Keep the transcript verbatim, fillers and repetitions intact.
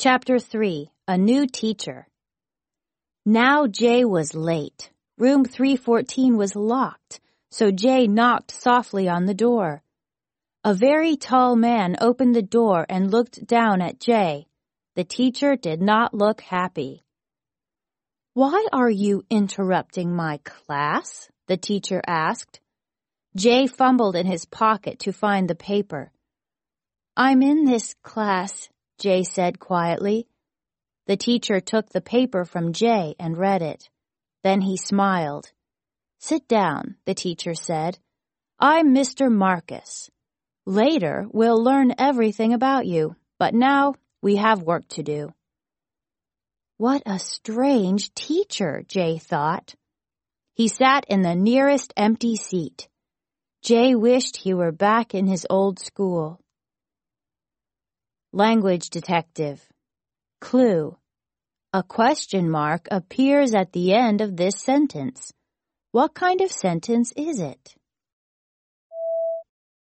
Chapter three. A New Teacher. Now Jay was late. Room three fourteen was locked, so Jay knocked softly on the door. A very tall man opened the door and looked down at Jay. The teacher did not look happy. "Why are you interrupting my class?" the teacher asked. Jay fumbled in his pocket to find the paper. "I'm in this class," Jay said quietly. The teacher took the paper from Jay and read it. Then he smiled. "Sit down," the teacher said. "I'm Mister Marcus. Later, we'll learn everything about you, but now we have work to do." What a strange teacher, Jay thought. He sat in the nearest empty seat. Jay wished he were back in his old school. Language detective. Clue. A question mark appears at the end of this sentence. What kind of sentence is it?